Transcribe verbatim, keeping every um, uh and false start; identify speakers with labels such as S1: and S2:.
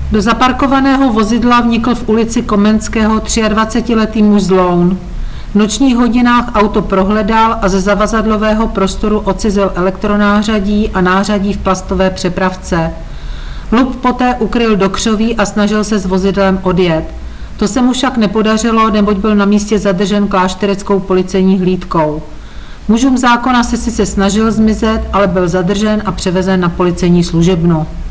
S1: Do zaparkovaného vozidla vnikl v ulici Komenského dvacetiletý muž z Loun. V nočních hodinách auto prohledal a ze zavazadlového prostoru odcizil elektronářadí a nářadí v plastové přepravce. Lup poté ukryl do křoví a snažil se s vozidlem odjet. To se mu však nepodařilo, neboť byl na místě zadržen kláštereckou policejní hlídkou. Mužům zákona se sice snažil zmizet, ale byl zadržen a převezen na policejní služebnu.